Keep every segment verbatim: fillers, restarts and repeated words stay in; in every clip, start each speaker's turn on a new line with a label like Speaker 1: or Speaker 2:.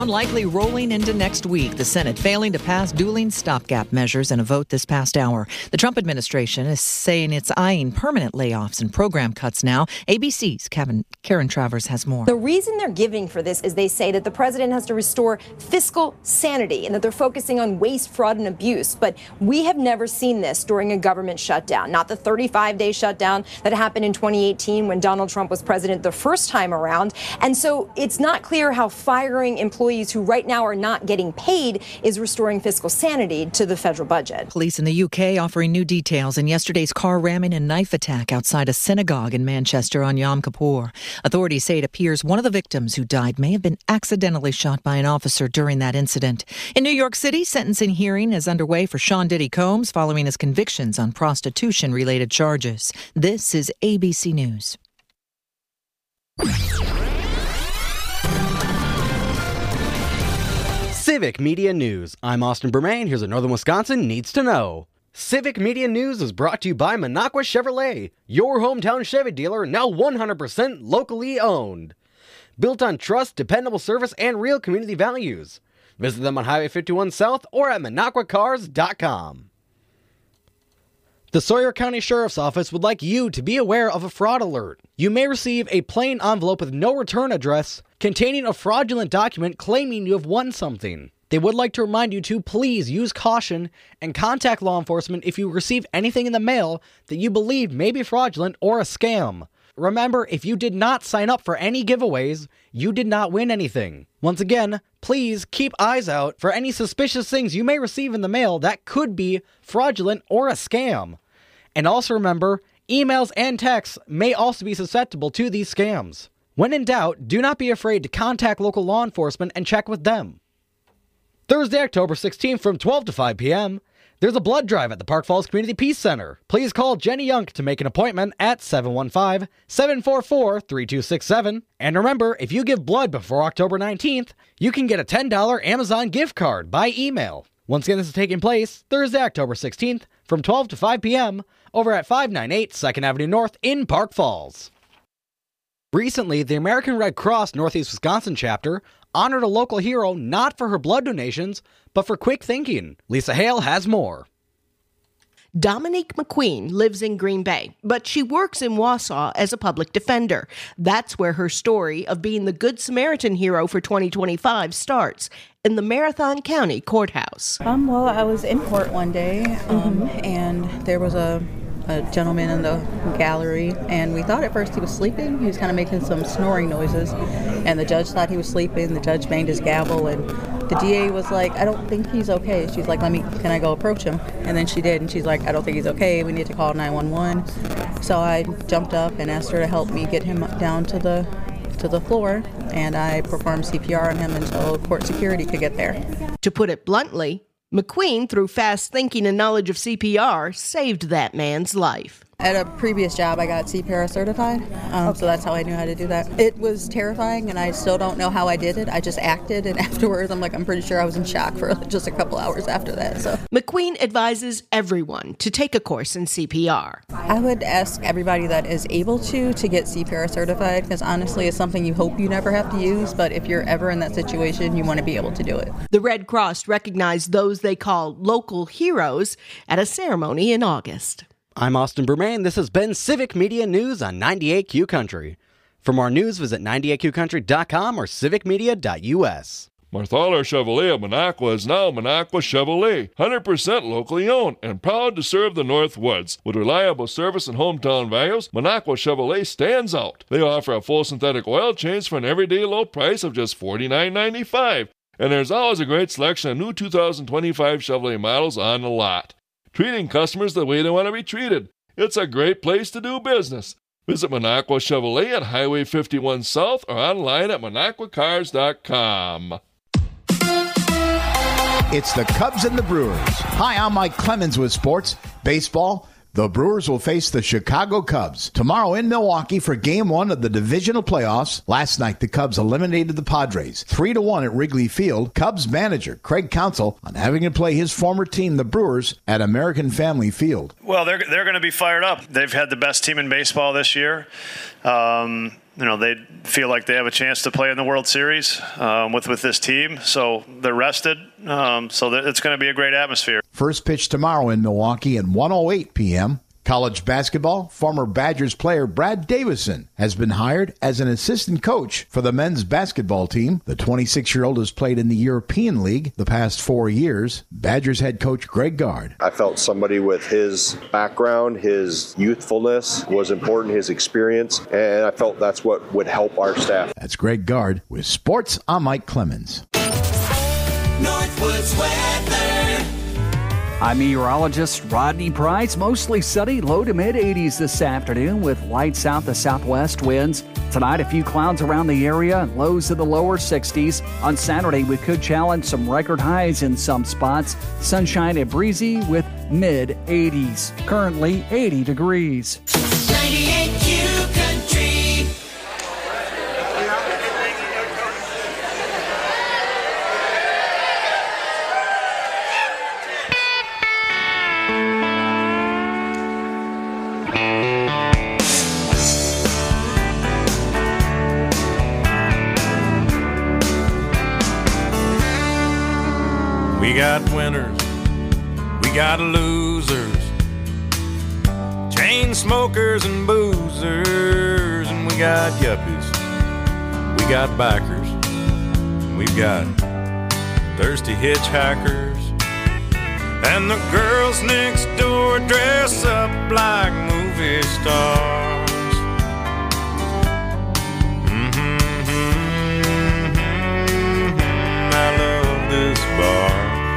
Speaker 1: Unlikely rolling into next week, the Senate failing to pass dueling stopgap measures in a vote this past hour. The Trump administration is saying it's eyeing permanent layoffs and program cuts now. A B C's Kevin, Karen Travers has more.
Speaker 2: The reason they're giving for this is they say that the president has to restore fiscal sanity and that they're focusing on waste, fraud, and abuse. But we have never seen this during a government shutdown, not the thirty-five day shutdown that happened in twenty eighteen when Donald Trump was president the first time around. And so it's not clear how firing employees who right now are not getting paid is restoring fiscal sanity to the federal budget.
Speaker 1: Police in the U K offering new details in yesterday's car ramming and knife attack outside a synagogue in Manchester on Yom Kippur. Authorities say it appears one of the victims who died may have been accidentally shot by an officer during that incident. In New York City, sentencing hearing is underway for Sean Diddy Combs following his convictions on prostitution-related charges. This is A B C News.
Speaker 3: Civic Media News. I'm Austin Bermain. Here's what Northern Wisconsin needs to know. Civic Media News is brought to you by Minocqua Chevrolet, your hometown Chevy dealer, now one hundred percent locally owned. Built on trust, dependable service, and real community values. Visit them on Highway fifty-one South or at minocqua cars dot com. The Sawyer County Sheriff's Office would like you to be aware of a fraud alert. You may receive a plain envelope with no return address containing a fraudulent document claiming you have won something. They would like to remind you to please use caution and contact law enforcement if you receive anything in the mail that you believe may be fraudulent or a scam. Remember, if you did not sign up for any giveaways, you did not win anything. Once again, please keep eyes out for any suspicious things you may receive in the mail that could be fraudulent or a scam. And also remember, emails and texts may also be susceptible to these scams. When in doubt, do not be afraid to contact local law enforcement and check with them. Thursday, October sixteenth from twelve to five p.m., there's a blood drive at the Park Falls Community Peace Center. Please call Jenny Young to make an appointment at seven one five, seven four four, three two six seven. And remember, if you give blood before October nineteenth, you can get a ten dollars Amazon gift card by email. Once again, this is taking place Thursday, October sixteenth from twelve to five p.m. over at five ninety-eight second Avenue North in Park Falls. Recently, the American Red Cross Northeast Wisconsin chapter honored a local hero not for her blood donations, but for quick thinking. Lisa Hale has more.
Speaker 4: Dominique McQueen lives in Green Bay, but she works in Wausau as a public defender. That's where her story of being the Good Samaritan hero for twenty twenty-five starts, in the Marathon County Courthouse.
Speaker 5: Um, well, I was in court one day, um, mm-hmm. and there was a, a gentleman in the gallery, and we thought at first he was sleeping. He was kind of making some snoring noises, and the judge thought he was sleeping. The judge banged his gavel, and the D A was like, I don't think he's okay. She's like, let me, can I go approach him? And then she did, and she's like, I don't think he's okay. We need to call nine one one. So I jumped up and asked her to help me get him down to the to the floor, and I performed C P R on him until court security could get there.
Speaker 4: To put it bluntly, McQueen, through fast thinking and knowledge of C P R, saved that man's life.
Speaker 5: At a previous job, I got C P R certified, um, okay. so that's how I knew how to do that. It was terrifying, and I still don't know how I did it. I just acted, and afterwards, I'm like, I'm pretty sure I was in shock for just a couple hours after that. So
Speaker 4: McQueen advises everyone to take a course in C P R.
Speaker 5: I would ask everybody that is able to to get C P R certified, because honestly, it's something you hope you never have to use, but if you're ever in that situation, you want to be able to do it.
Speaker 4: The Red Cross recognized those they call local heroes at a ceremony in August.
Speaker 3: I'm Austin Bermain. This has been Civic Media News on ninety-eight Q Country. For more news, visit ninety-eight q country dot com or civic media dot u s.
Speaker 6: Marthaler Chevrolet of Minocqua is now Minocqua Chevrolet, one hundred percent locally owned and proud to serve the Northwoods. With reliable service and hometown values, Minocqua Chevrolet stands out. They offer a full synthetic oil change for an everyday low price of just forty-nine ninety-five. And there's always a great selection of new two thousand twenty-five Chevrolet models on the lot. Treating customers the way they want to be treated. It's a great place to do business. Visit Minocqua Chevrolet at Highway fifty-one South or online at minocqua cars dot com.
Speaker 7: It's the Cubs and the Brewers. Hi, I'm Mike Clemens with sports, baseball. The Brewers will face the Chicago Cubs tomorrow in Milwaukee for Game One of the divisional playoffs. Last night, the Cubs eliminated the Padres three to one at Wrigley Field. Cubs manager Craig Counsell on having to play his former team, the Brewers, at American Family Field.
Speaker 8: Well, they're they're going to be fired up. They've had the best team in baseball this year. Um, you know, they feel like they have a chance to play in the World Series um, with, with this team. So they're rested. Um, so that it's going to be a great atmosphere.
Speaker 7: First pitch tomorrow in Milwaukee at one oh eight p.m. College basketball, former Badgers player Brad Davison has been hired as an assistant coach for the men's basketball team. The twenty-six-year-old has played in the European League the past four years. Badgers head coach Greg Gard.
Speaker 9: I felt somebody with his background, his youthfulness was important, his experience, and I felt that's what would help our staff.
Speaker 7: That's Greg Gard. With sports, I'm Mike Clemens.
Speaker 10: Northwoods weather.
Speaker 11: I'm meteorologist Rodney Price. Mostly sunny, low to mid eighties this afternoon with light south to southwest winds. Tonight, a few clouds around the area and lows in the lower sixties. On Saturday, we could challenge some record highs in some spots. Sunshine and breezy with mid eighties. Currently eighty degrees.
Speaker 10: ninety-eight Q Country.
Speaker 12: We got winners, we got losers, chain smokers and boozers, and we got yuppies, we got bikers, we've got thirsty hitchhikers, and the girls next door dress up like movie stars. Mm-hmm, mm-hmm, I love this bar.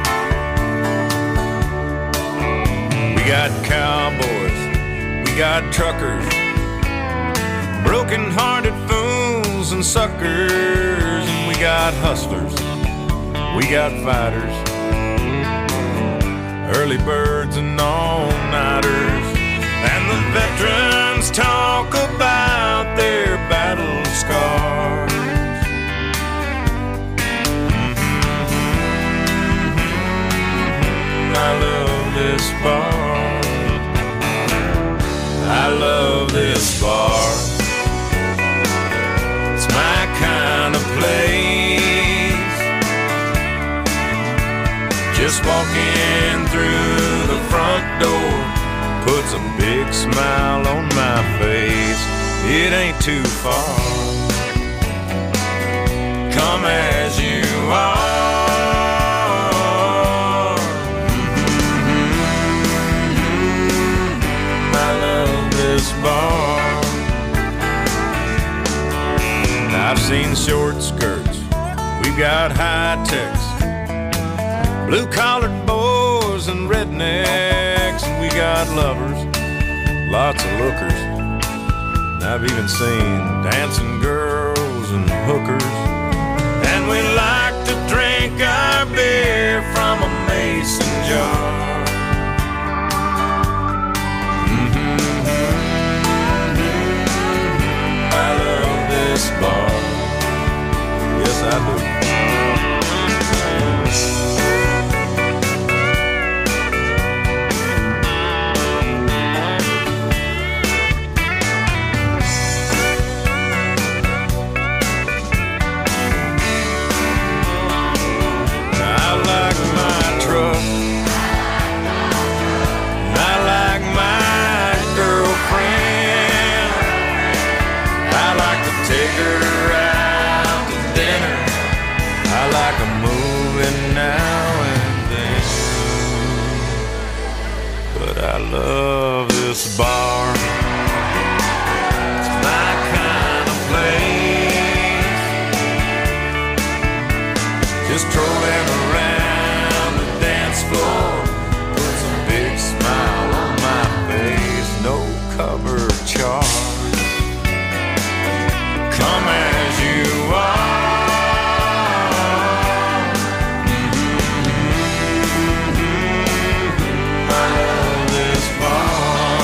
Speaker 12: We got cowboys, we got truckers, broken-hearted fools and suckers, and we got hustlers, we got fighters, early birds and all-nighters, and the veterans talk about their battle scars. Mm-hmm, I love this bar. I love this bar. It's my kind of place. Just walking through the front door puts a big smile on my face. It ain't too far. Come as you are. Bar. I've seen short skirts, we've got high techs, blue-collared boys and rednecks, and we got lovers, lots of lookers. And I've even seen dancing girls and hookers, and we like to drink our beer from a mason jar. This bar, yes I do. I like my truck, I like my girlfriend, I like to take her out to dinner. I like a movie now and then. But I love this bar. It's my kind of place. Just strolling around the dance floor puts a big smile on my face. No cover charge. Come as you are. Mm-hmm. I love this bar.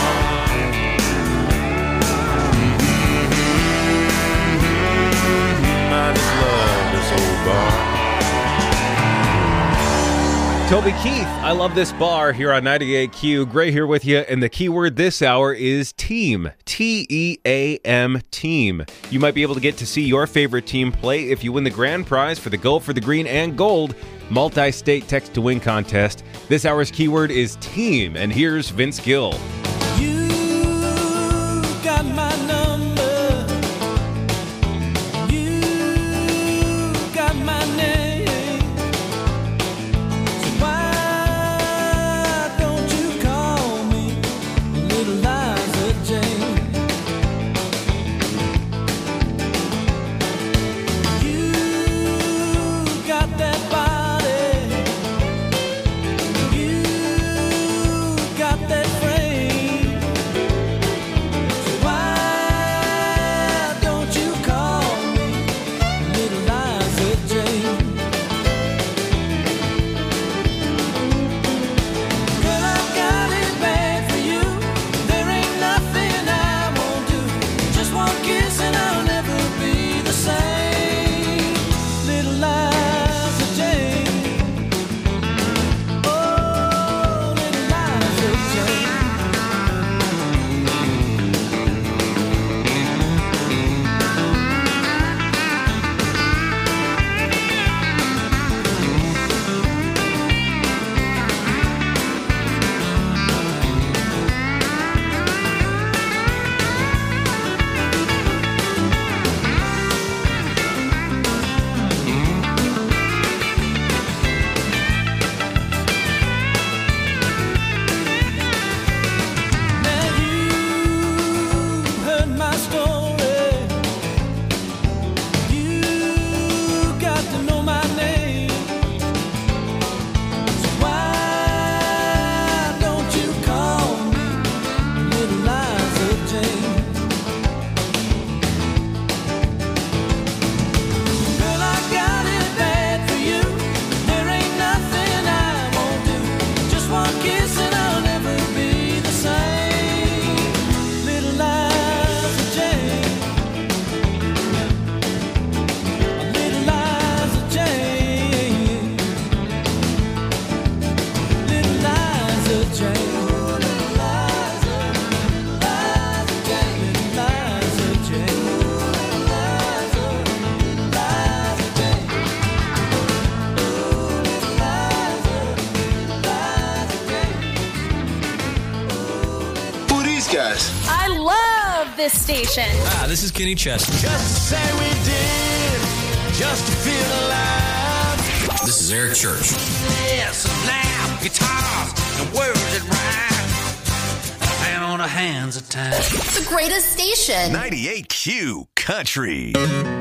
Speaker 12: Mm-hmm. I just love this old bar.
Speaker 13: Toby Keith, I love this bar here on ninety-eight Q. Gray here with you, and the keyword this hour is team. T E A M, team. You might be able to get to see your favorite team play if you win the grand prize for the Go for the Green and Gold multi-state text-to-win contest. This hour's keyword is team, and here's Vince Gill.
Speaker 10: You got my number. You got my name.
Speaker 14: This station.
Speaker 15: Ah, this is Kenny Chesney.
Speaker 10: Just to say we did, just to feel alive.
Speaker 15: This is Eric Church.
Speaker 10: Yes, now, guitars, and words that rhyme. And on the hands of time.
Speaker 14: The greatest station.
Speaker 16: ninety-eight Q Country.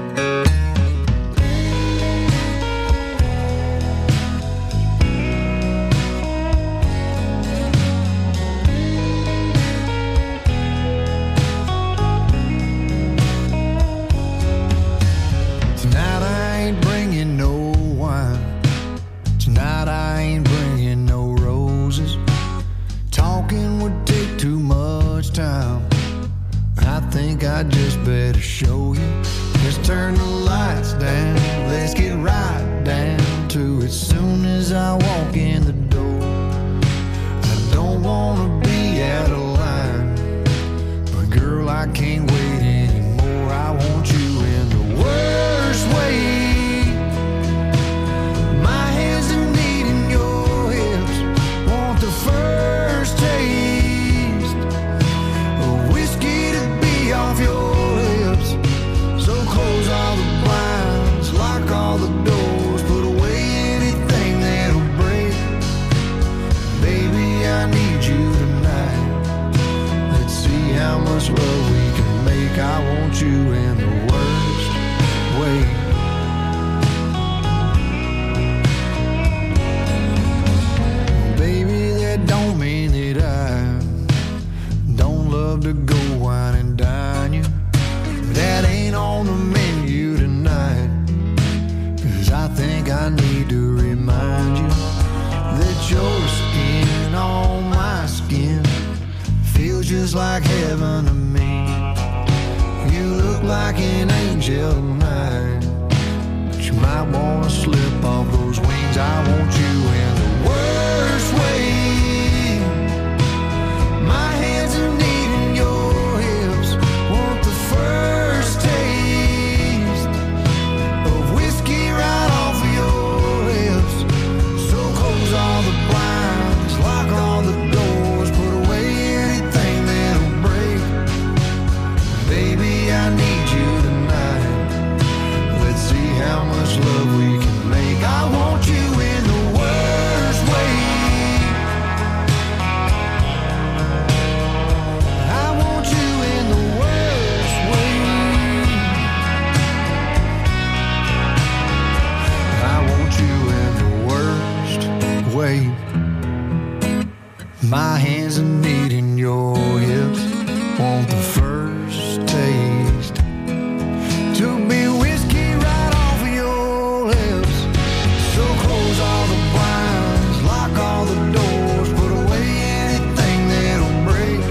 Speaker 17: I just better show you. Just turn the lights down. Let's get right down to it. Soon as I walk in the door, I don't wanna be out of line, but girl, I can't wait anymore. I want you in the worst way. My hands are needing your hips. Want the first taste of whiskey to be off your lips. So close all the blinds, lock all the doors, put away anything that'll break. Baby, I need you tonight. Let's see how much love we can make. I want you in the worst way. Baby, that don't mean that I don't love to go wine and dine you. That ain't on the menu tonight. Cause I think I need to remind you that your skin on my skin feels just like heaven to me. You look like an angel tonight, but you might wanna slip off those wings. I want you in the world My hands are kneading your hips. Want the first taste to be whiskey right off of your lips. So close all the blinds, lock all the doors, put away anything that'll break.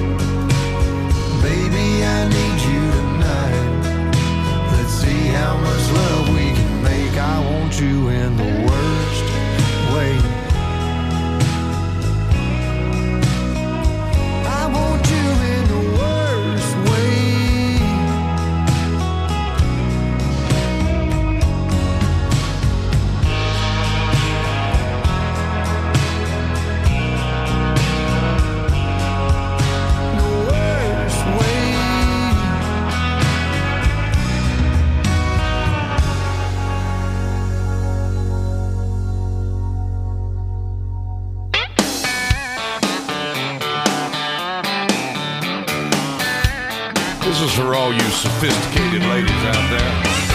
Speaker 17: Baby, I need you tonight. Let's see how much love we can make. I want you in the worst way. I want you in the worst way. The worst way.
Speaker 12: This is for all you sophisticated ladies out there.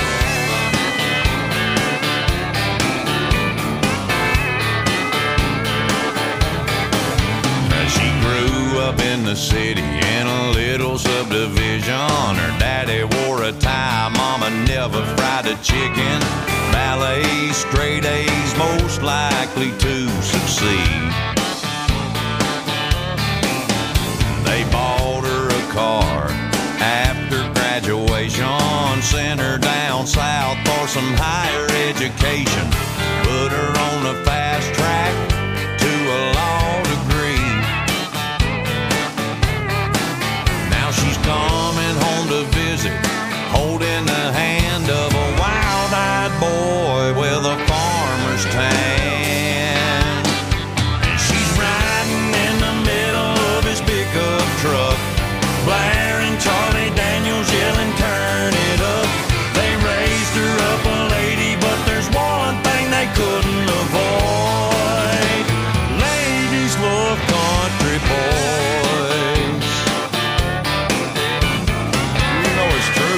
Speaker 12: Now, she grew up in the city in a little subdivision. Her daddy wore a tie, mama never fried a chicken. Ballet, straight A's, most likely to succeed. They bought her a car after graduation, sent her down south for some higher education, put her on the fast track to a law degree. Now she's coming home to visit, holding the hand of a wild-eyed boy with a farmer's tan. And she's riding in the middle of his pickup truck, blaring Charlie Daniels, yelling, turn it up. They raised her up a lady, but there's one thing they couldn't avoid. Ladies love country boys. You know it's true.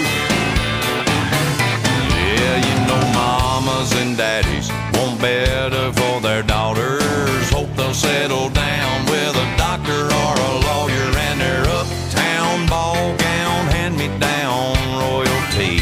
Speaker 12: Yeah, you know mamas and daddies want better for their daughters. Hope they'll settle down with a doctor or a lawyer, and their uptown ball gown hand-me-down royalty.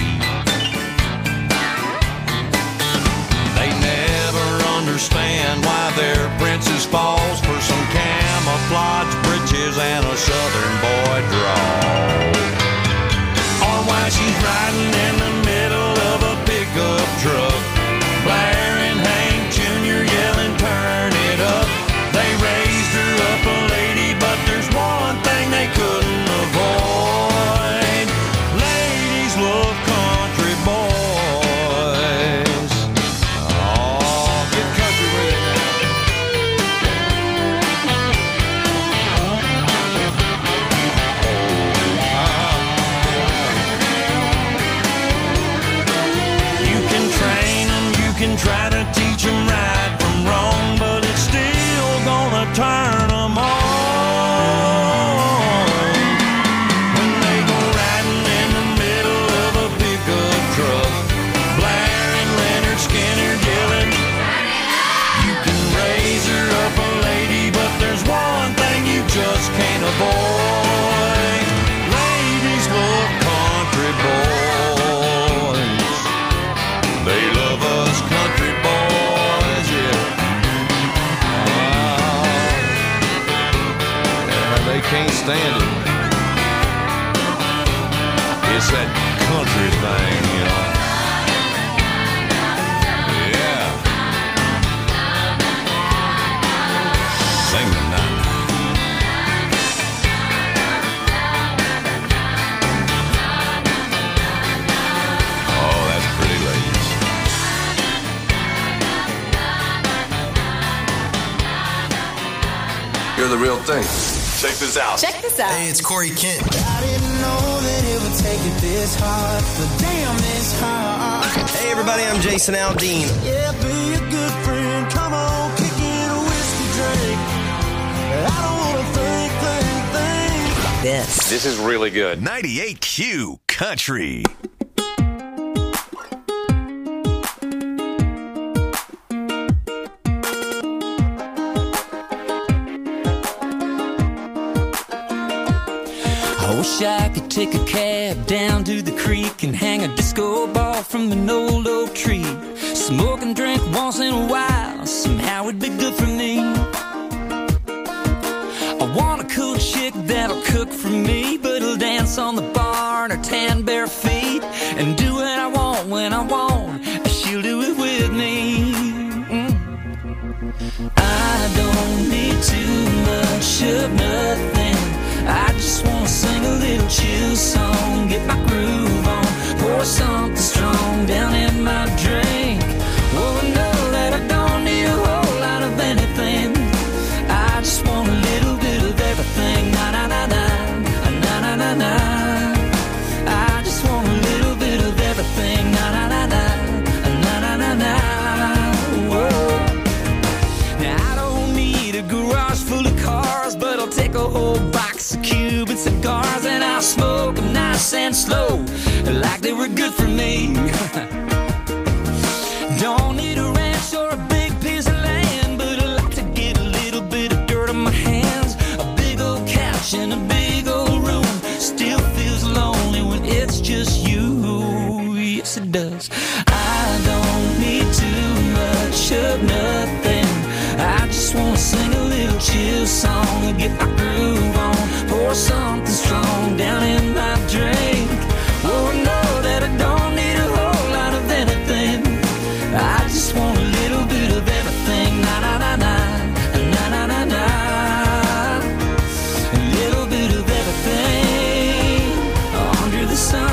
Speaker 12: They never understand why their princess falls for some camouflage breeches and a southern boy draw, or why she's riding in the middle of a pickup truck, blaring Hank Junior, yelling, turn it up. They raised her up a lady, but there's one thing they couldn't avoid. Ladies love country boys. Oh, get country with it now. You can train them, you can try to teach them right from wrong, but it's still gonna turn them on. When they go riding in the middle of a pickup truck, blaring Leonard Skinner, yelling, you can raise her up a lady, but there's one thing you just can't avoid. Ladies love country boys. They love us country boys, yeah. Ah, yeah, they can't stand it. It's that country thing, you know. Yeah. Sing the night. Oh, that's pretty, ladies.
Speaker 18: You're the real thing. Check this out.
Speaker 14: Check this out.
Speaker 18: Hey, it's Corey Kent.
Speaker 17: I didn't know that it would take it this hard, but damn, this hard.
Speaker 18: Hey, everybody, I'm Jason Aldean.
Speaker 17: Yeah, be a good friend. Come on, kick in a whiskey drink. I don't want to think, think, think.
Speaker 16: This.
Speaker 12: This is really good.
Speaker 16: ninety-eight Q Country.
Speaker 10: wish I could take a cab down to the creek and hang a disco ball from an old oak tree. Smoke and drink once in a while, somehow it'd be good for me. I want a cool chick that'll cook for me, but it'll dance on the bar in her tan bare feet and do what I want when I want. She'll do it with me. Mm. I don't need too much of nothing. I just wanna sing a little chill song, get my groove on, pour something strong down in my drink. Oh, know that I don't need a whole lot of anything. I just want a little bit of everything. Na na na na, na na na na. I just want a little bit of everything. Na na na na, na na na na. Whoa. Now I don't need a garage full of cars, but I'll take a whole box of Cuban cigars and I'll smoke them nice and slow, like they were good for me. Don't need a ranch or a big piece of land, but I like to get a little bit of dirt on my hands. A big old couch in a big old room still feels lonely when it's just you. Yes, it does. I don't need too much of nothing. I just wanna sing a little chill song and get my groove on, pour something strong down in my drink. Oh, know that I don't need a whole lot of anything. I just want a little bit of everything. Na na na na, na na na na. A little bit of everything under the sun.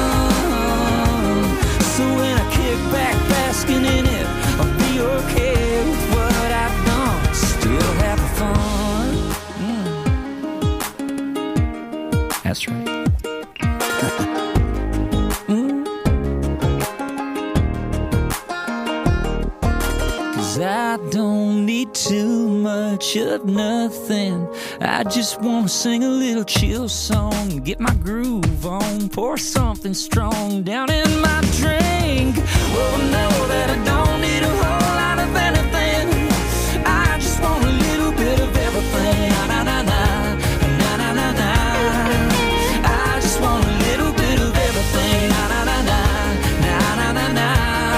Speaker 10: So when I kick back basking in it, I'll be okay with what I've done. Still having fun. Mm. That's right. I don't need too much of nothing. I just want to sing a little chill song, get my groove on, pour something strong down in my drink. Oh, know that I don't need a whole lot of anything. I just want a little bit of everything. Na na na na, na na na na. I just want a little bit of everything. Na na na na, na na na na.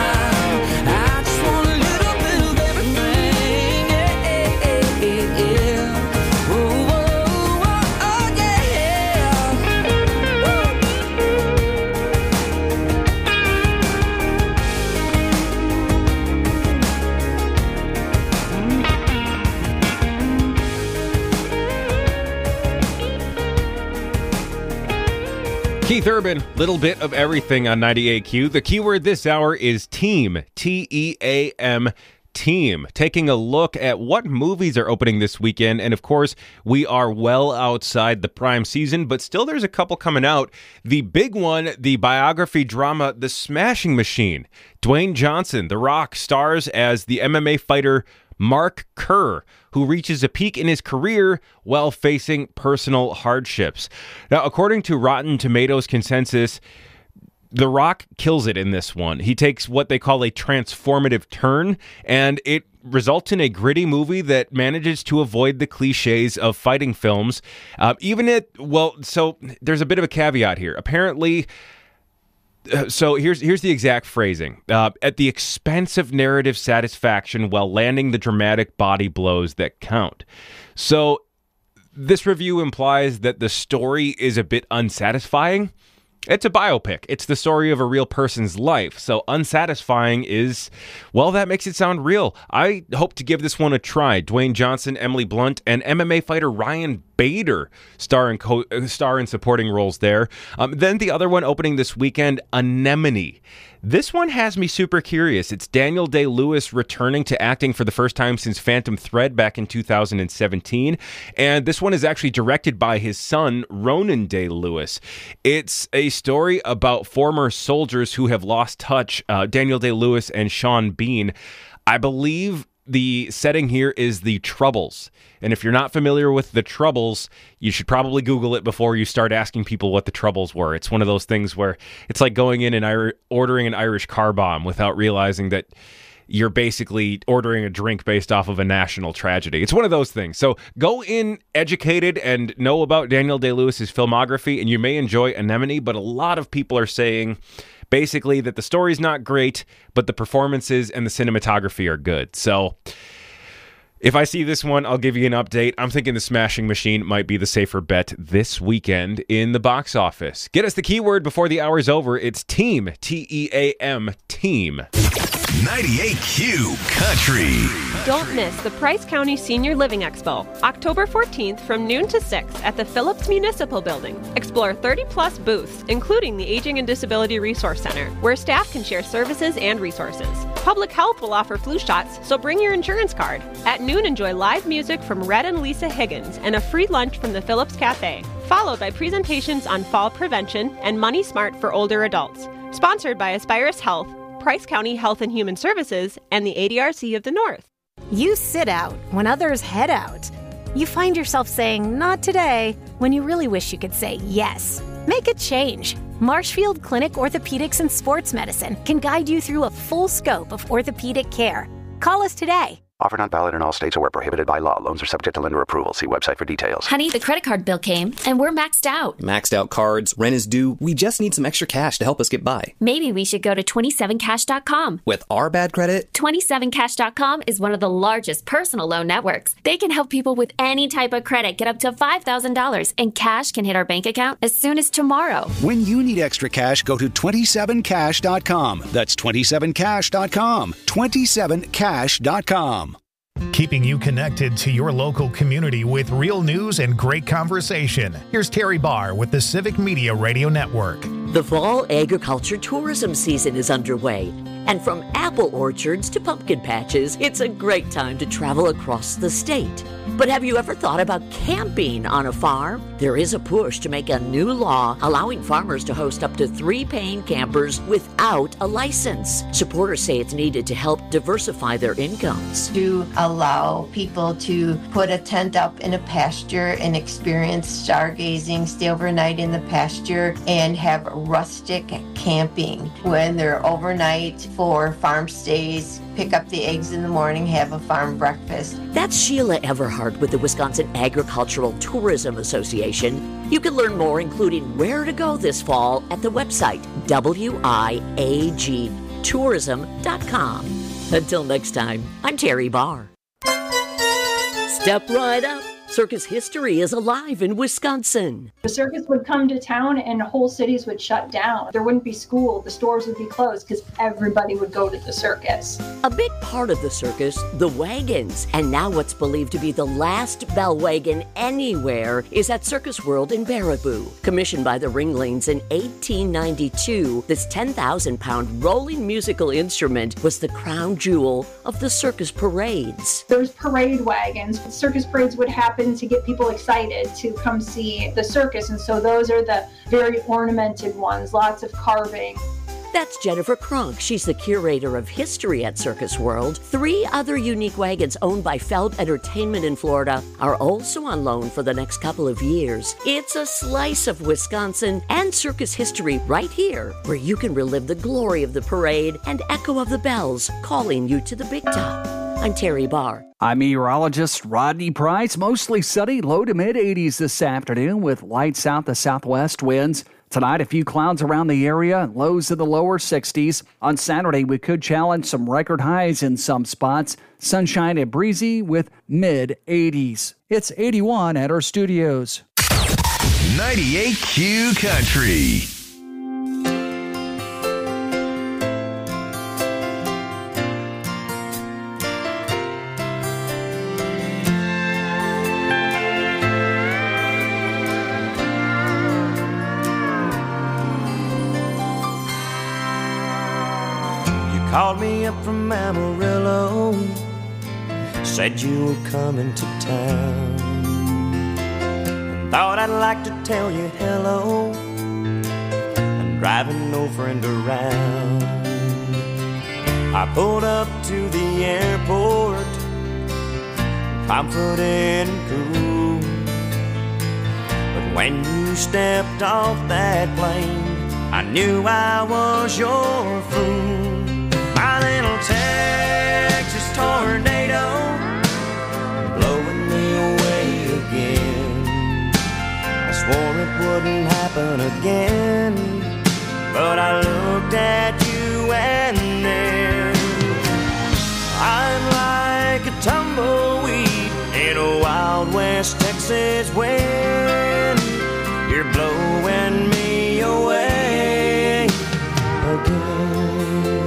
Speaker 13: Keith Urban, little bit of everything on ninety-eight Q. The keyword this hour is team, T E A M, team. Taking a look at what movies are opening this weekend. And of course, we are well outside the prime season, but still there's a couple coming out. The big one, the biography drama, The Smashing Machine. Dwayne Johnson, The Rock, stars as the M M A fighter Mark Kerr, who reaches a peak in his career while facing personal hardships. Now, according to Rotten Tomatoes consensus, The Rock kills it in this one. He takes what they call a transformative turn, and it results in a gritty movie that manages to avoid the cliches of fighting films. Uh, even it, well, so there's a bit of a caveat here. Apparently, Uh, so here's here's the exact phrasing. Uh, at the expense of narrative satisfaction while landing the dramatic body blows that count. So this review implies that the story is a bit unsatisfying. It's a biopic. It's the story of a real person's life. So unsatisfying is, well, that makes it sound real. I hope to give this one a try. Dwayne Johnson, Emily Blunt, and M M A fighter Ryan Bader star in, co- star in supporting roles there. Um, then the other one opening this weekend, Anemone. This one has me super curious. It's Daniel Day-Lewis returning to acting for the first time since Phantom Thread back in two thousand seventeen. And this one is actually directed by his son, Ronan Day-Lewis. It's a story about former soldiers who have lost touch, uh, Daniel Day-Lewis and Sean Bean. I believe the setting here is the Troubles. And if you're not familiar with the Troubles, you should probably Google it before you start asking people what the Troubles were. It's one of those things where it's like going in and Ir- ordering an Irish car bomb without realizing that you're basically ordering a drink based off of a national tragedy. It's one of those things. So go in educated and know about Daniel Day-Lewis's filmography, and you may enjoy Anemone, but a lot of people are saying basically that the story's not great, but the performances and the cinematography are good. So if I see this one, I'll give you an update. I'm thinking The Smashing Machine might be the safer bet this weekend in the box office. Get us the keyword before the hour's over. It's TEAM, T E A M, TEAM.
Speaker 16: ninety-eight Q Country.
Speaker 19: Don't miss the Price County Senior Living Expo, October fourteenth from noon to six at the Phillips Municipal Building. Explore thirty plus booths, including the Aging and Disability Resource Center, where staff can share services and resources. Public Health will offer flu shots, so bring your insurance card. At noon, enjoy live music from Red and Lisa Higgins and a free lunch from the Phillips Cafe, followed by presentations on fall prevention and Money Smart for older adults. Sponsored by Aspirus Health, Price County Health and Human Services, and the A D R C of the North.
Speaker 20: You sit out when others head out. You find yourself saying, not today, when you really wish you could say yes. Make a change. Marshfield Clinic Orthopedics and Sports Medicine can guide you through a full scope of orthopedic care. Call us today.
Speaker 21: Offer not valid in all states or where prohibited by law. Loans are subject to lender approval. See website for details.
Speaker 14: Honey, the credit card bill came, and we're maxed out.
Speaker 22: Maxed out cards, rent is due. We just need some extra cash to help us get by.
Speaker 14: Maybe we should go to twenty-seven cash dot com.
Speaker 22: With our bad credit?
Speaker 14: twenty-seven cash dot com is one of the largest personal loan networks. They can help people with any type of credit get up to five thousand dollars, and cash can hit our bank account as soon as tomorrow.
Speaker 23: When you need extra cash, go to twenty-seven cash dot com. That's twenty-seven cash dot com. twenty-seven cash dot com.
Speaker 24: Keeping you connected to your local community with real news and great conversation. Here's Terry Barr with the Civic Media Radio Network.
Speaker 25: The fall agriculture tourism season is underway. And from apple orchards to pumpkin patches, it's a great time to travel across the state. But have you ever thought about camping on a farm? There is a push to make a new law allowing farmers to host up to three paying campers without a license. Supporters say it's needed to help diversify their incomes.
Speaker 26: To allow people to put a tent up in a pasture and experience stargazing, stay overnight in the pasture, and have rustic camping when they're overnight for farm stays, pick up the eggs in the morning, have a farm breakfast.
Speaker 25: That's Sheila Everhart with the Wisconsin Agricultural Tourism Association. You can learn more, including where to go this fall, at the website W I A G tourism dot com. Until next time, I'm Terry Barr. Step right up. Circus history is alive in Wisconsin.
Speaker 27: The circus would come to town and whole cities would shut down. There wouldn't be school, the stores would be closed because everybody would go to the circus.
Speaker 25: A big part of the circus, the wagons. And now what's believed to be the last bell wagon anywhere is at Circus World in Baraboo. Commissioned by the Ringlings in eighteen ninety-two, this ten thousand pound rolling musical instrument was the crown jewel of the circus parades.
Speaker 27: There's parade wagons. Circus parades would happen to get people excited to come see the circus, and so those are the very ornamented ones, lots of carving.
Speaker 25: That's Jennifer Kronk. She's the curator of history at Circus World. Three other unique wagons owned by Feld Entertainment in Florida are also on loan for the next couple of years. It's a slice of Wisconsin and circus history right here, where you can relive the glory of the parade and echo of the bells calling you to the big top. I'm Terry Barr.
Speaker 11: I'm meteorologist Rodney Price. Mostly sunny, low to mid eighties this afternoon with light south to southwest winds. Tonight, a few clouds around the area, lows in the lower sixties. On Saturday, we could challenge some record highs in some spots. Sunshine and breezy with mid eighties. It's eighty-one at our studios.
Speaker 16: ninety-eight Q Country.
Speaker 28: Called me up from Amarillo, said you were coming to town. Thought I'd like to tell you hello, I'm driving no friend around. I pulled up to the airport, confident and cool, but when you stepped off that plane, I knew I was your fool. My little Texas tornado blowing me away again. I swore it wouldn't happen again, but I looked at you and then I'm like a tumbleweed in a Wild West Texas wind. You're blowing me away again.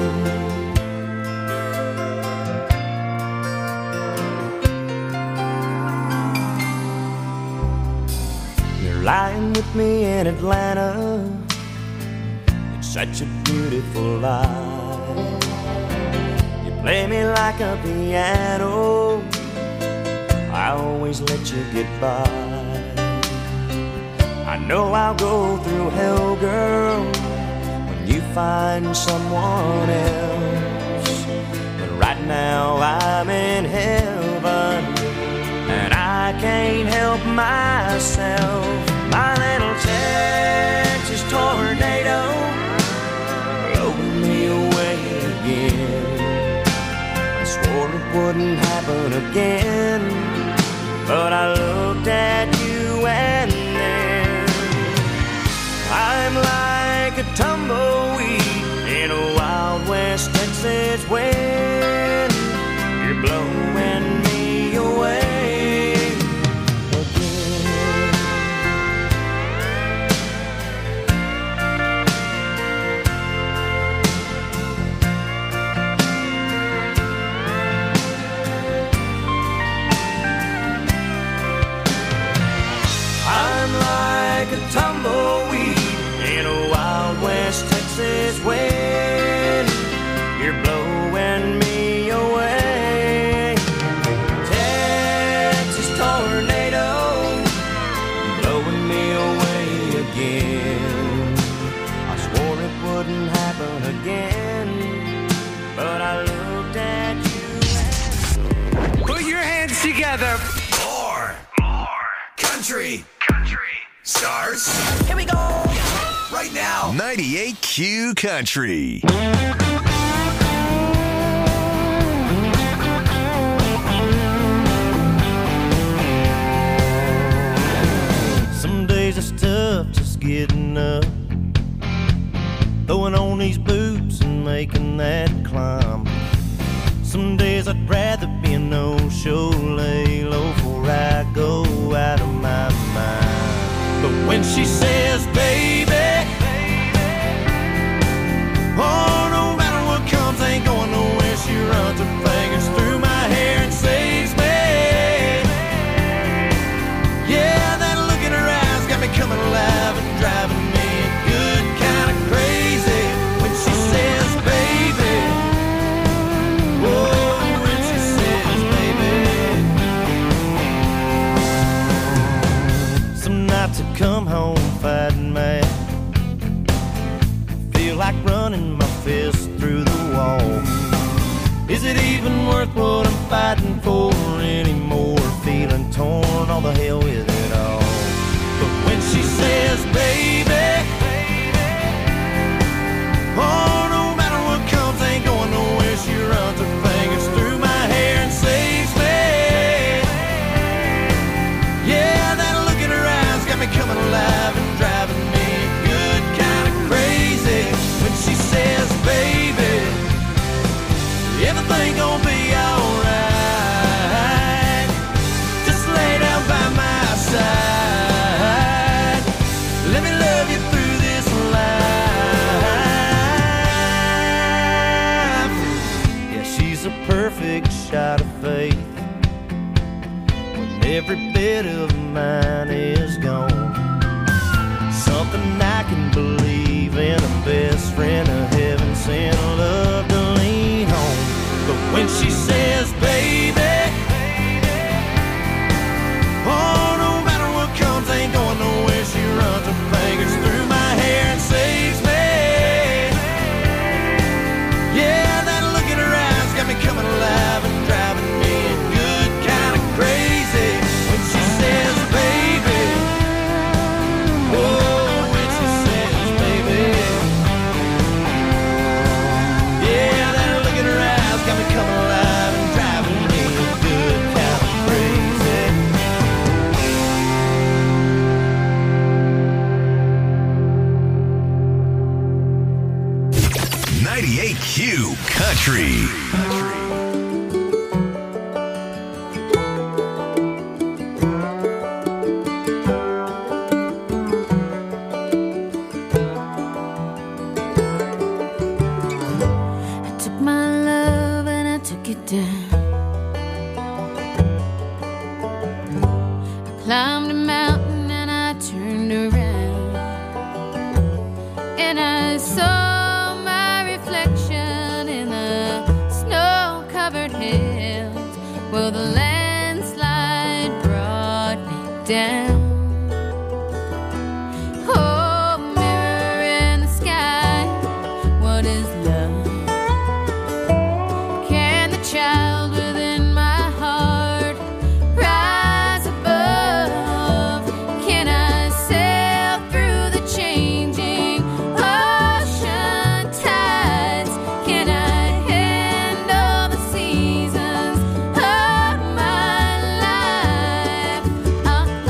Speaker 28: You're lying with me in Atlanta. It's such a beautiful life. You play me like a piano. I always let you get by. I know I'll go through hell, girl, when you find someone else. But right now I'm in heaven, and I can't help myself. My little Texas tornado blowing me away again. I swore it wouldn't happen again, but I looked at you and then I'm like a tumbleweed in a Wild West Texas wind. You're blowing me away again. I'm like a tumbleweed in a Wild West Texas wind. You're blowing me away. Texas tornado blowing me away again. I swore it wouldn't happen again, but I looked at you.
Speaker 1: Put your hands together.
Speaker 16: More, more country, country stars.
Speaker 1: Here we go.
Speaker 16: Right now, ninety-eight Q Country.
Speaker 28: Some days it's tough just getting up, throwing on these boots and making that climb. Some days I'd rather be a no-show, lay low before I go out of my mind. But when she says, baby, oh, no matter what comes, ain't going nowhere. She runs her fingers through my hair and saves me. Yeah, that look in her eyes got me coming alive and driving me good kind of crazy. When she says, baby, oh, when she says, baby. Some nights I come home fighting mad, feel like running my fist through the wall. Is it even worth what I'm fighting for anymore? Feeling torn, all the hell with it all. But when she says, baby, oh, no matter what comes, ain't going nowhere. She runs her fingers through my hair and saves me. Yeah, that look in her eyes got me coming alive and driving me good kind of crazy. When she says, baby, everything gonna be alright. Just lay down by my side. Let me love you through this life. Yeah, she's a perfect shot of faith when every bit of mine is gone. Something I can believe in, a best friend, a heaven sent love to lean on. But when she says, baby, oh, no matter what comes, ain't going nowhere. She runs her fingers through my hair and saves me. Yeah, that look in her eyes got me coming alive and driving me good kind of crazy. When she says, baby, oh, when she says, baby,
Speaker 1: climbed a mountain and I turned around, and I saw my reflection in the snow-covered hills. Well, the landslide brought me down. Oh, mirror in the sky, what is love? Can the child within my heart rise above? Can I sail through the changing ocean tides? Can I handle the seasons of my life? Uh-uh.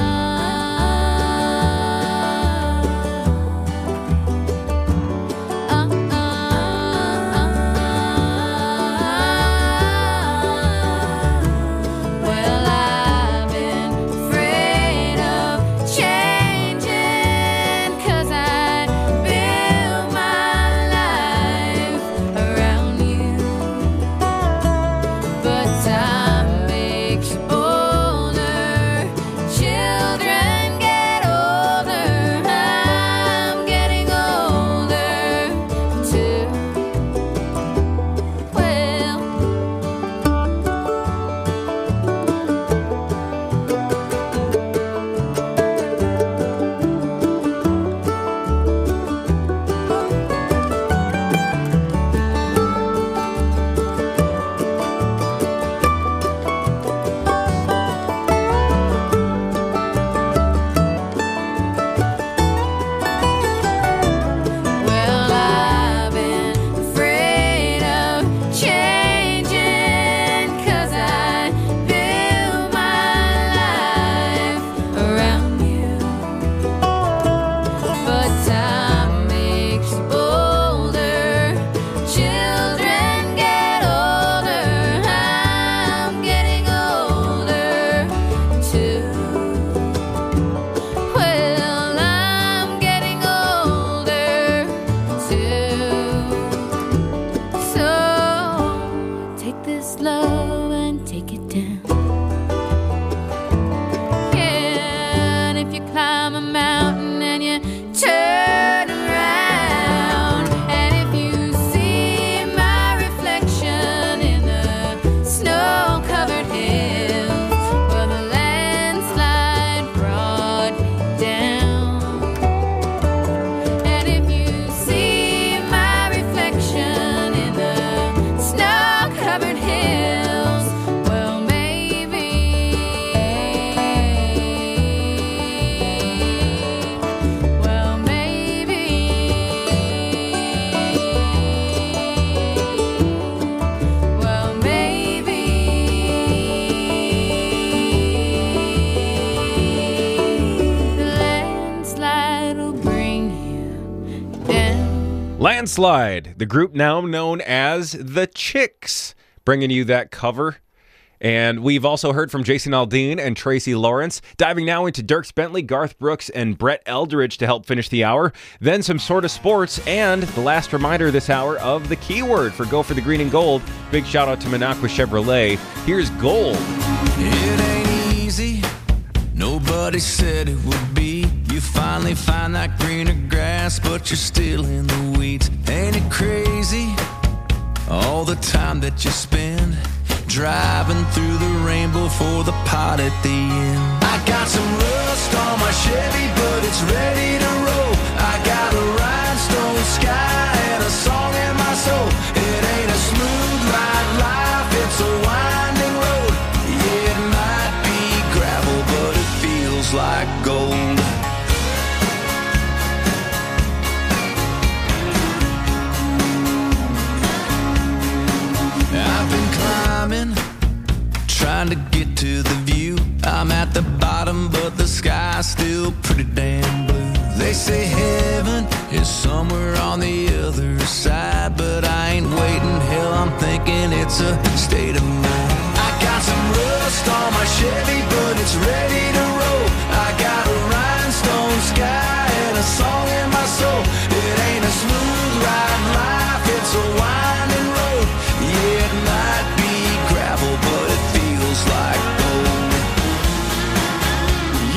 Speaker 1: Well, I've been afraid of changing, 'cause I built my life around you. But time makes you older, children get older, I'm getting older too. Well, well, I've been afraid of changing, 'cause I built my life around you. But time makes you older, children get older, I'm getting older too. Well, I'm getting older too. So take this love and take it down. Yeah, and if you climb a mountain and you turn around, and if you see my reflection in the snow-covered hills, well, the landslide brought me down. And if you see my reflection in the snow-covered hills, well, maybe, well, maybe, well, maybe the landslide will bring you down.
Speaker 13: Landslide, the group now known as The Chicks, bringing you that cover. And we've also heard from Jason Aldean and Tracy Lawrence. Diving now into Dierks Bentley, Garth Brooks, and Brett Eldridge to help finish the hour. Then some sort of sports, and the last reminder this hour of the keyword for Go for the Green and Gold. Big shout out to Minocqua Chevrolet. Here's gold.
Speaker 10: It ain't easy, nobody said it would be. You finally find that greener grass, but you're still in the weeds. Ain't it crazy, all the time that you spend driving through the rainbow for the pot at the end? I got some rust on my Chevy, but it's ready to roll. I got a rhinestone sky and a song in my soul. It ain't a smooth ride life, it's a winding road. Yeah, it might be gravel, but it feels like gold. I've been climbing, trying to get to the view. I'm at the bottom, but the sky's still pretty damn blue. They say heaven is somewhere on the other side, but I ain't waiting. Hell, I'm thinking it's a state of mind. I got some rust on my Chevy, but it's ready to roll. I got a rhinestone sky and a song in my soul. It ain't a smooth ride life, it's a winding road. Yeah, it might be gravel, but it feels like gold.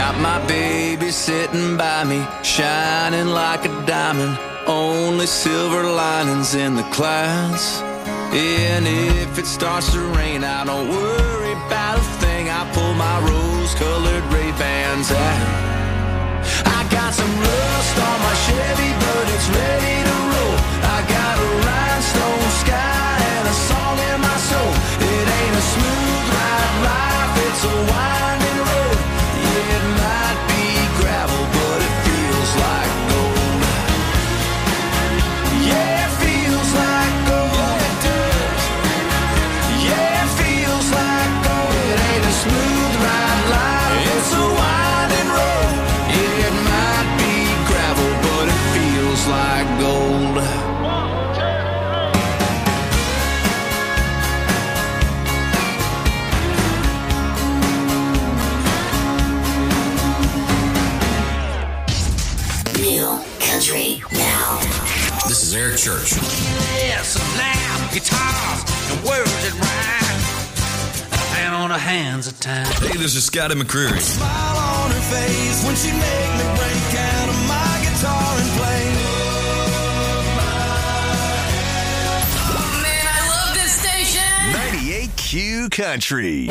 Speaker 10: Got my baby sitting by me, shining like a diamond. Only silver linings in the clouds. And if it starts to rain, I don't worry about a thing. I pull my rose-colored Ray-Bans out. I got some rust on my Chevy, but it's ready to roll. I got a rhinestone sky and a song in my soul. It ain't a smooth ride life, it's a winding road. Yeah, it might be gravel, but it feels like gold. Yeah, it feels like gold. It does. Yeah, it feels like gold. It ain't a smooth ride life, it's a winding road. Yeah, it might be gravel, but it feels like gold.
Speaker 16: Real country now.
Speaker 15: This is Eric Church.
Speaker 16: Yes, now guitars and words that rhyme, and on the hands of time.
Speaker 15: Hey, this is Scotty McCreery.
Speaker 16: Smile on her face when she make me break out of my guitar and play.
Speaker 1: Oh man, I love this station.
Speaker 16: ninety-eight Q Country.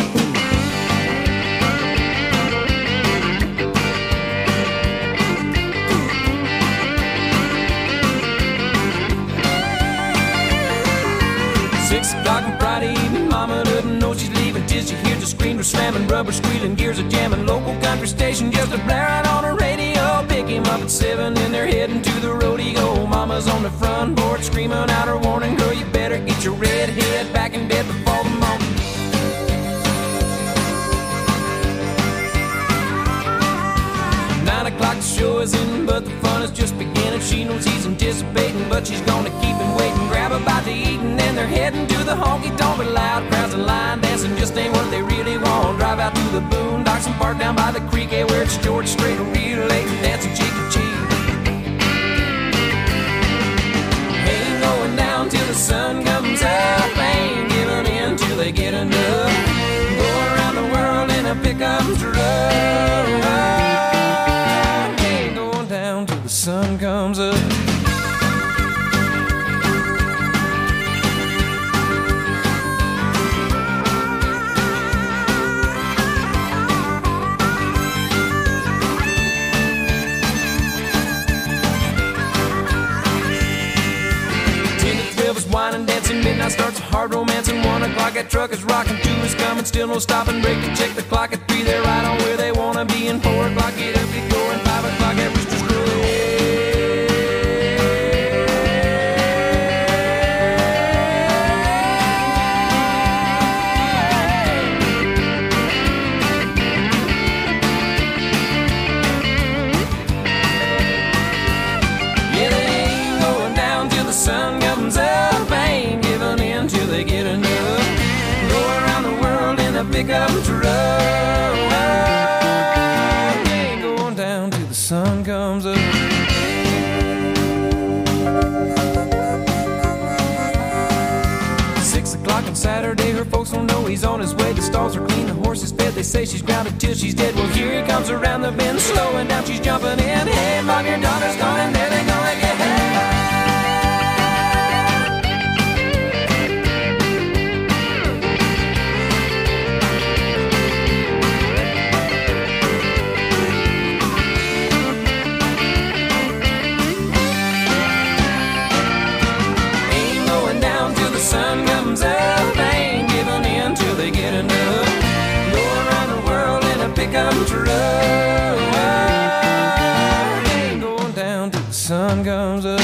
Speaker 10: Six o'clock on Friday evening, mama doesn't know she's leaving till she hears the screamer slamming, rubber squealing, gears are jamming, local country station just a blaring on the radio. Pick him up at seven and they're heading to the rodeo. Mama's on the front porch screaming out her warning, girl, you better get your red head back in bed before the morning. Nine o'clock the show is in, but the fun is just beginning. She knows he's anticipating, but she's gonna keep him waiting. Grab a bite to eat and then they're heading to the honky-tonk. But loud crowds and line dancing just ain't what they really want. Drive out to the boondocks and park down by the creek, eh, where it's George Strait, real late and dancing cheek to cheek. Ain't going down till the sun comes up, ain't giving in till they get enough. Go around the world in a pickup truck. The sun comes up. Ten to twelve is wine and dancing, midnight starts a hard romance, and one o'clock that truck is rocking, two is coming, still no stopping, break to check the clock at three, they're right on where they wanna be, and four o'clock get up, get going, five o'clock at Rooster's Crow. Sun comes up, ain't giving in till they get enough. Go around the world in a pickup truck. Ain't going down till the sun comes up. Six o'clock on Saturday, her folks don't know he's on his way. The stalls are clean, the horse is fed. They say she's grounded till she's dead. Well, here he comes around the bend, slowing down, she's jumping in. Hey, mom, your daughter's gone, and there they go again. Sun comes up, ain't giving in till they get enough. Go around the world in a pickup truck. Ain't going down till the sun comes up.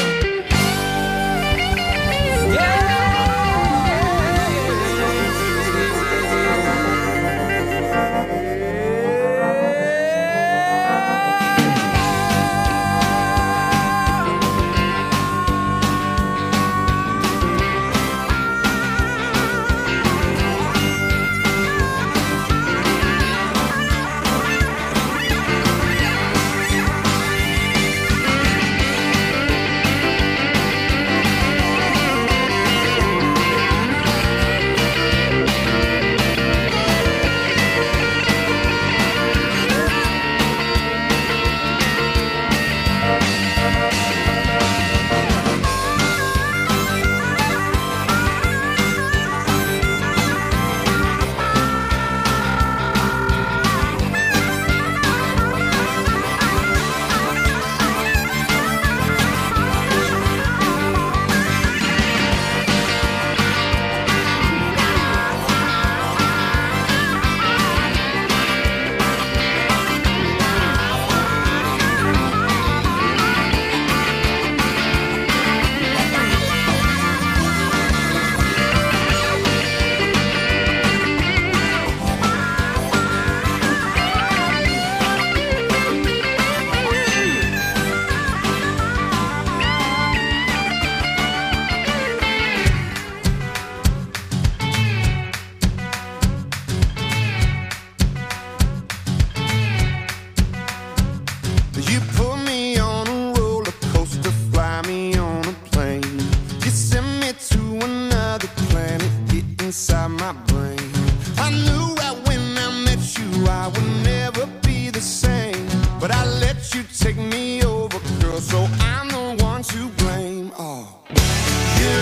Speaker 2: so I'm the one to blame. Oh, you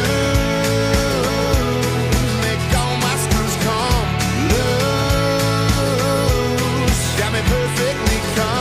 Speaker 2: make all my screws come loose. Got me perfectly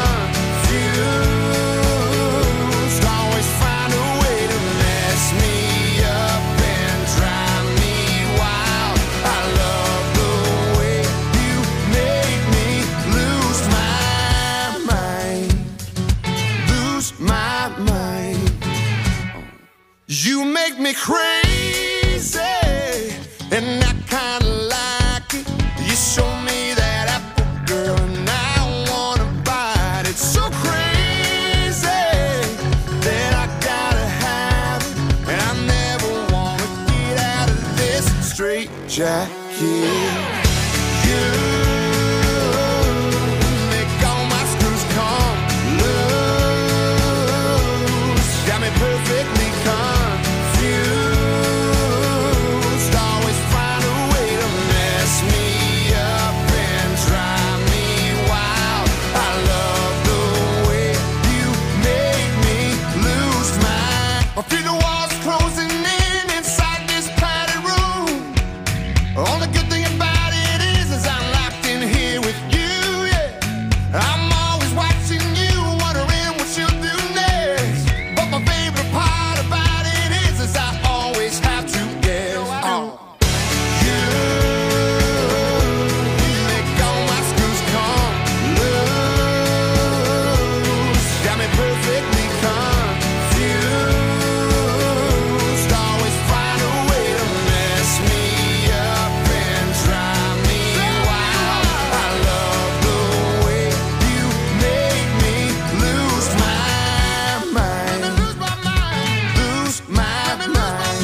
Speaker 2: confused. Always find a way to mess me up and drive me wild. I love the way you make me lose my mind. Lose my mind. You make me crazy, and I kinda like it. You show me that apple, girl, and I wanna bite it. So crazy that I gotta have it, and I never wanna get out of this straight jacket. You make all my screws come loose. Got me perfectly confused. Always find a way to mess me up and drive me wild. I love the way you make me lose my. I feel the walls closing in inside this padded room. Only good thing about it is, is I'm locked in here with you, yeah. I'm always watching you, wondering what you'll do next. But my favorite part about it is, is I always have to guess. Oh. You make all my screws come loose. Got me perfectly confused. Always find a way to mess me up and drive me wild. I love the way you make me lose my mind. Lose my mind. Lose my mind.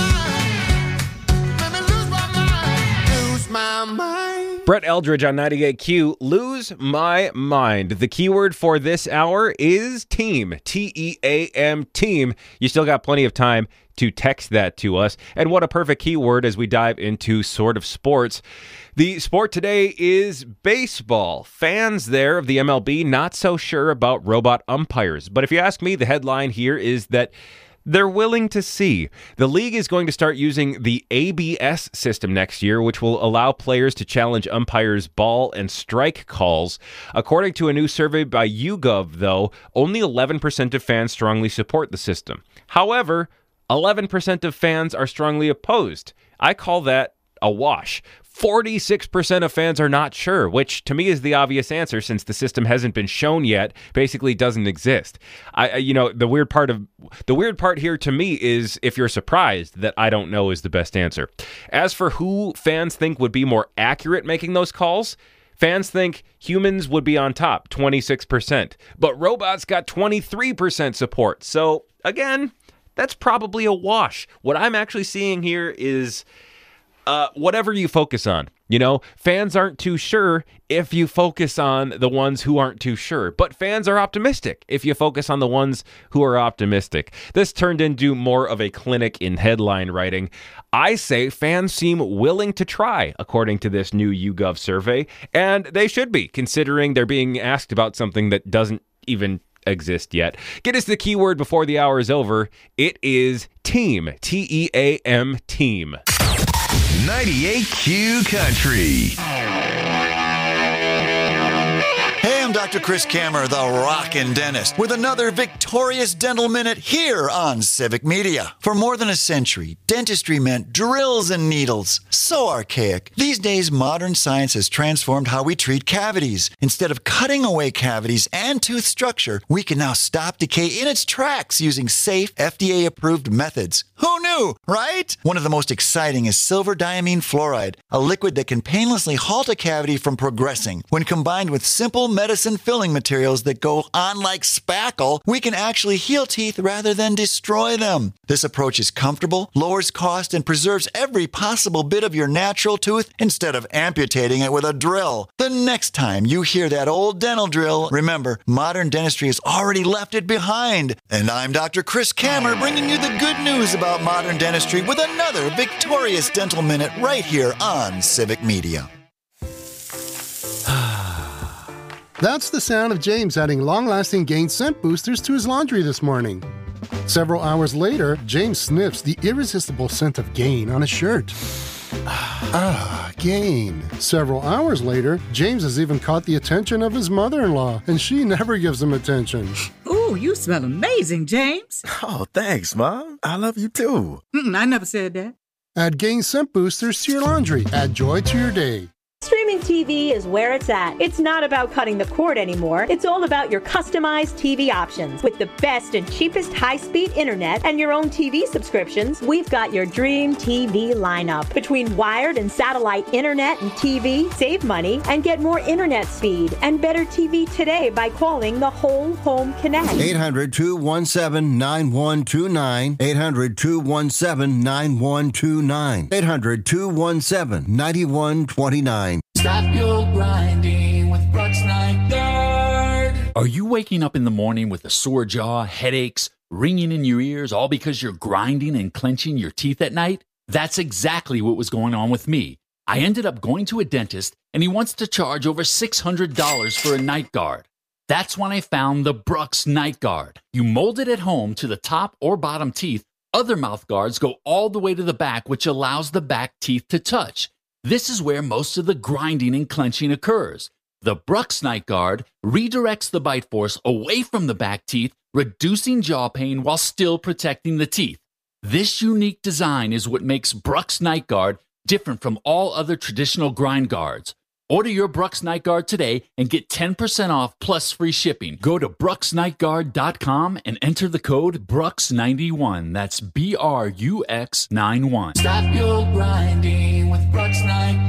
Speaker 2: Lose my mind. Lose my mind.
Speaker 13: Brett Eldridge on ninety-eight Q, Lose My Mind. The keyword for this hour is team, T E A M, team. You still got plenty of time to text that to us. And what a perfect keyword as we dive into sort of sports. The sport today is baseball. Fans there of the M L B not so sure about robot umpires. But if you ask me, the headline here is that they're willing to see. The league is going to start using the A B S system next year, which will allow players to challenge umpires' ball and strike calls. According to a new survey by YouGov, though, only eleven percent of fans strongly support the system. However, eleven percent of fans are strongly opposed. I call that a wash. forty-six percent of fans are not sure, which to me is the obvious answer since the system hasn't been shown yet, basically doesn't exist. I, you know, the weird part of the weird part here to me is if you're surprised that I don't know is the best answer. As for who fans think would be more accurate making those calls, fans think humans would be on top, twenty-six percent, but robots got twenty-three percent support. So again, that's probably a wash. What I'm actually seeing here is Uh, whatever you focus on. You know, fans aren't too sure if you focus on the ones who aren't too sure, but fans are optimistic if you focus on the ones who are optimistic. This turned into more of a clinic in headline writing. I say fans seem willing to try, according to this new YouGov survey, and they should be, considering they're being asked about something that doesn't even exist yet. Get us the keyword before the hour is over. It is team, T E A M, team.
Speaker 3: ninety-eight Q Country.
Speaker 4: Hey, I'm Doctor Chris Kammer, the Rockin' Dentist, with another victorious dental minute here on Civic Media. For more than a century, dentistry meant drills and needles. So archaic. These days, modern science has transformed how we treat cavities. Instead of cutting away cavities and tooth structure, we can now stop decay in its tracks using safe, F D A-approved methods. Who knew, right? One of the most exciting is silver diamine fluoride, a liquid that can painlessly halt a cavity from progressing. When combined with simple medicine filling materials that go on like spackle, we can actually heal teeth rather than destroy them. This approach is comfortable, lowers cost, and preserves every possible bit of your natural tooth instead of amputating it with a drill. The next time you hear that old dental drill, remember, modern dentistry has already left it behind. And I'm Doctor Chris Kammer, bringing you the good news about modern dentistry with another victorious dental minute right here on Civic Media.
Speaker 5: That's the sound of James adding long-lasting Gain scent boosters to his laundry this morning. Several hours later, James sniffs the irresistible scent of Gain on his shirt. Ah, Gain. Several hours later, James has even caught the attention of his mother-in-law, and she never gives him attention.
Speaker 6: Ooh, you smell amazing, James.
Speaker 7: Oh, thanks, Mom. I love you too.
Speaker 6: Mm, I never said that.
Speaker 5: Add Gain scent boosters to your laundry. Add joy to your day.
Speaker 8: Streaming T V is where it's at. It's not about cutting the cord anymore. It's all about your customized T V options. With the best and cheapest high-speed internet and your own T V subscriptions, we've got your dream T V lineup. Between wired and satellite internet and T V, save money and get more internet speed and better T V today by calling the Whole Home Connect.
Speaker 9: eight hundred, two one seven, nine one two nine. eight hundred, two one seven, nine one two nine. eight hundred, two one seven, nine one two nine.
Speaker 12: Stop your grinding with Brooks Night Guard.
Speaker 17: Are you waking up in the morning with a sore jaw, headaches, ringing in your ears, all because you're grinding and clenching your teeth at night? That's exactly what was going on with me. I ended up going to a dentist, and he wants to charge over six hundred dollars for a night guard. That's when I found the Brooks Night Guard. You mold it at home to the top or bottom teeth. Other mouth guards go all the way to the back, which allows the back teeth to touch. This is where most of the grinding and clenching occurs. The Brooks Night Guard redirects the bite force away from the back teeth, reducing jaw pain while still protecting the teeth. This unique design is what makes Brooks Night Guard different from all other traditional grind guards. Order your Brooks Night Guard today and get ten percent off plus free shipping. Go to brooks night guard dot com and enter the code Brooks ninety-one. That's B R U X ninety-one.
Speaker 12: Stop your grinding with Brooks Night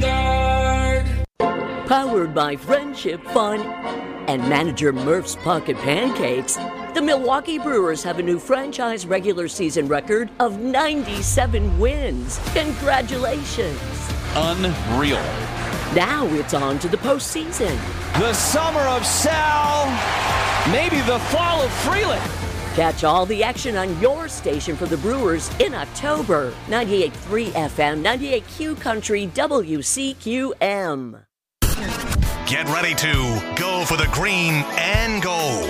Speaker 12: Guard.
Speaker 25: Powered by Friendship Fun and manager Murph's Pocket Pancakes, the Milwaukee Brewers have a new franchise regular season record of ninety-seven wins. Congratulations.
Speaker 18: Unreal.
Speaker 25: Now it's on to the postseason.
Speaker 18: The summer of Sal, maybe the fall of Freeland.
Speaker 25: Catch all the action on your station for the Brewers in October. ninety-eight point three F M, ninety-eight Q Country, W C Q M.
Speaker 3: Get ready to go for the green and gold.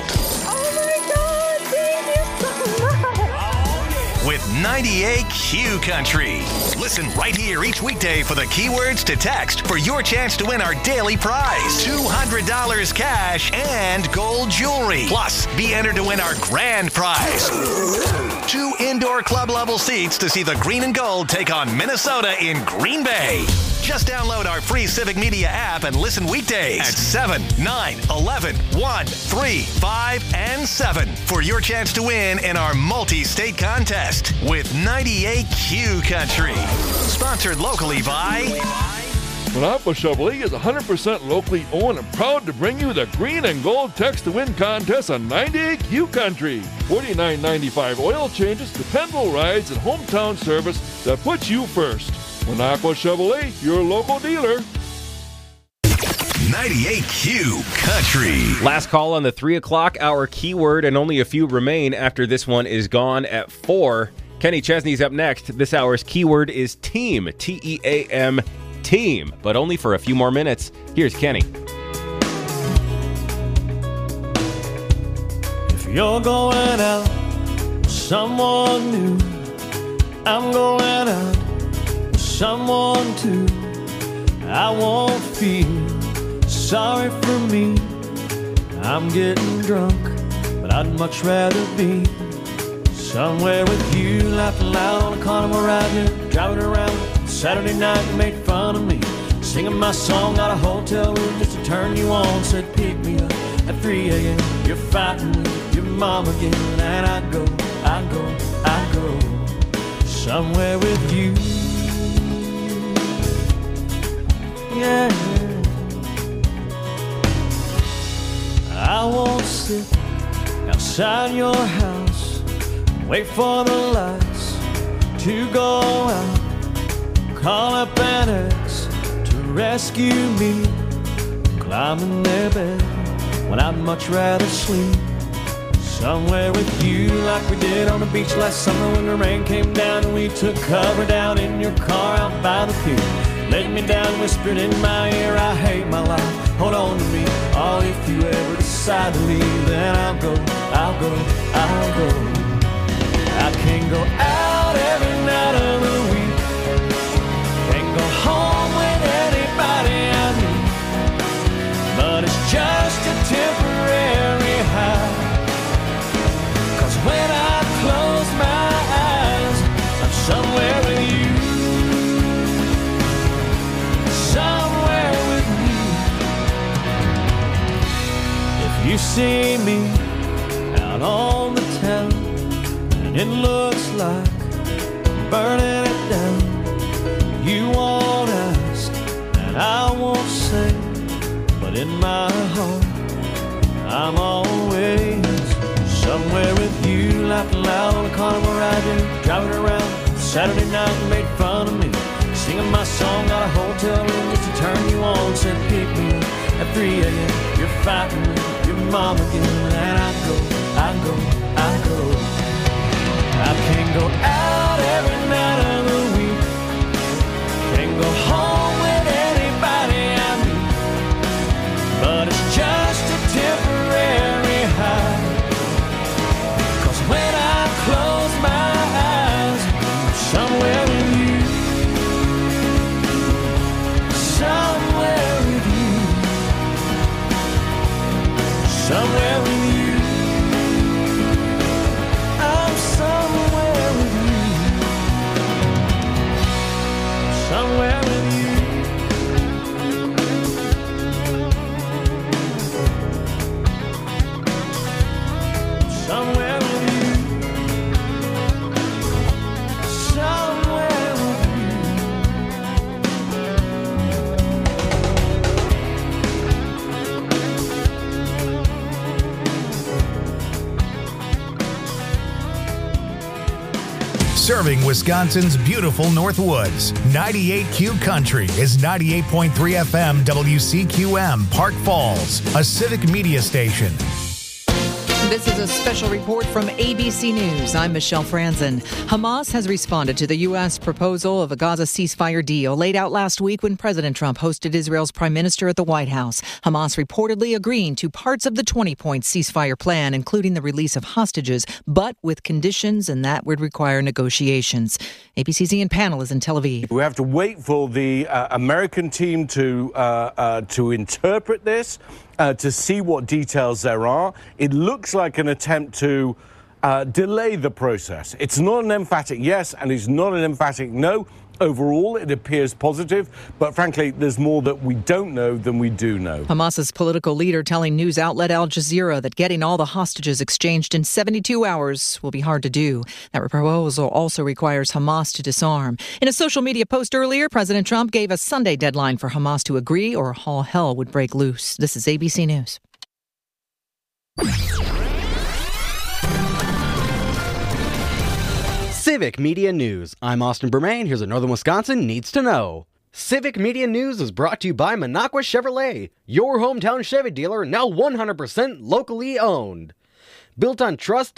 Speaker 3: With ninety-eight Q Country. Listen right here each weekday for the keywords to text for your chance to win our daily prize. two hundred dollars cash and gold jewelry. Plus, be entered to win our grand prize. Two indoor club level seats to see the green and gold take on Minnesota in Green Bay. Just download our free Civic Media app and listen weekdays at seven, nine, eleven, one, three, five, and seven for your chance to win in our multi-state contest with ninety-eight Q Country. Sponsored locally by...
Speaker 29: Monaco Chevrolet is one hundred percent locally owned and proud to bring you the green and gold text to win contest on ninety-eight Q Country. forty-nine ninety-five oil changes, dependable rides, and hometown service that puts you first. Monaco Chevrolet, your local dealer.
Speaker 3: ninety-eight Q Country.
Speaker 13: Last call on the three o'clock hour keyword, and only a few remain after this one is gone at four. Kenny Chesney's up next. This hour's keyword is team. T E A M, team. But only for a few more minutes. Here's Kenny.
Speaker 28: If you're going out with someone new, I'm going out with someone too. I won't feel sorry for me. I'm getting drunk, but I'd much rather be somewhere with you, laughing loud on a carnival ride here, driving around Saturday night. You made fun of me, singing my song out of hotel room just to turn you on. Said pick me up at three a.m. You're fighting with your mom again, and I go, I go, I go somewhere with you. Yeah, I won't sit outside your house, wait for the lights to go out, call up an ex to rescue me, climb in their bed when I'd much rather sleep somewhere with you, like we did on the beach last summer when the rain came down and we took cover down in your car out by the pier. Laid me down, whispered in my ear, I hate my life, hold on to me. Oh, if you ever decide to leave, then I'll go, I'll go, I'll go
Speaker 10: I can go out every night of the week, can go home with anybody I meet, but it's just a temporary high. Cause when I close my eyes, I'm somewhere with you, somewhere with you. If you see me out on the town and it looks like I'm burning it down, you won't ask and I won't say, but in my heart I'm always somewhere with you, laughing loud on the carnival ride, driving around Saturday night and made fun of me, singing my song, got a hotel room just to turn you on, said pick me up at three a.m. You're fighting with your mom again, and I go, I go, I go. I can go out every night of the week, can go home with anybody I meet, but it's just a temporary high. Cause when I close my eyes, I'm somewhere with you, somewhere with you, somewhere with you. I'm somewhere with you, somewhere with you. Somewhere with you, somewhere with you.
Speaker 14: Serving Wisconsin's beautiful Northwoods. ninety-eight Q Country is ninety-eight point three F M W C Q M, Park Falls, a Civic Media station.
Speaker 19: This is a special report from A B C News. I'm Michelle Franzen. Hamas has responded to the U S proposal of a Gaza ceasefire deal laid out last week when President Trump hosted Israel's prime minister at the White House. Hamas reportedly agreeing to parts of the twenty-point ceasefire plan, including the release of hostages, but with conditions, and that would require negotiations. A B C's Ian Pannell is in Tel Aviv.
Speaker 20: We have to wait for the uh, American team to uh, uh, to interpret this. Uh, to see what details there are. It looks like an attempt to uh, delay the process. It's not an emphatic yes, and it's not an emphatic no. Overall, it appears positive, but frankly, there's more that we don't know than we do know.
Speaker 19: Hamas's political leader telling news outlet Al Jazeera that getting all the hostages exchanged in seventy-two hours will be hard to do. That proposal also requires Hamas to disarm. In a social media post earlier, President Trump gave a Sunday deadline for Hamas to agree or all hell would break loose. This is A B C News.
Speaker 21: Civic Media News. I'm Austin Bermain. Here's what Northern Wisconsin needs to know. Civic Media News is brought to you by Minocqua Chevrolet, your hometown Chevy dealer, now one hundred percent locally owned. Built on trust